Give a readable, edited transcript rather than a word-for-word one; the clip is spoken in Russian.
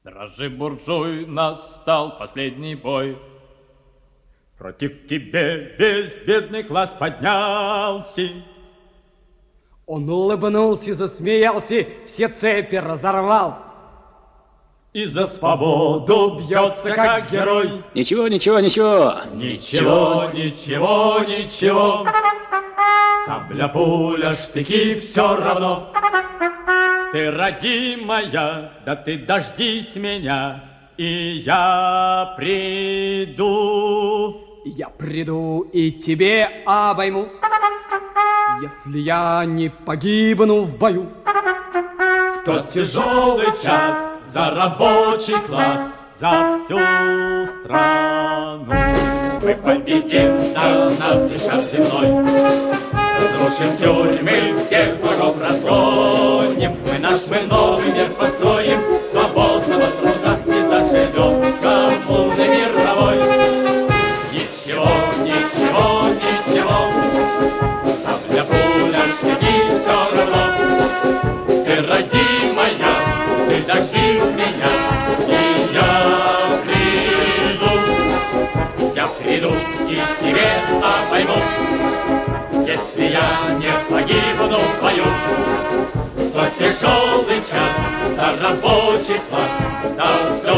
Дрожи, буржуй, настал последний бой. Против тебя весь бедный класс поднялся. Он улыбнулся, засмеялся, все цепи разорвал. И за свободу бьется, как герой. Ничего, ничего, ничего. Ничего, ничего, ничего. Сабля, пуля, штыки, все равно. Ты, родимая, да ты дождись меня, и я приду. Я приду и тебе обойму, если я не погибну в бою. В тот тяжелый час за рабочий класс, за всю страну. Мы победим, за нас лишат земной. Разрушим тюрьмы, всех врагов разгоним. Мы новый мир построим, свободного труда и заживем коммуны мировой. Ничего, ничего, ничего, сабля, пуля, штыки, все равно. Ты, родимая, ты дождись меня, и я приду и тебе обойму. Если я не погибну в бою, то тяжелый час за рабочий класс, за все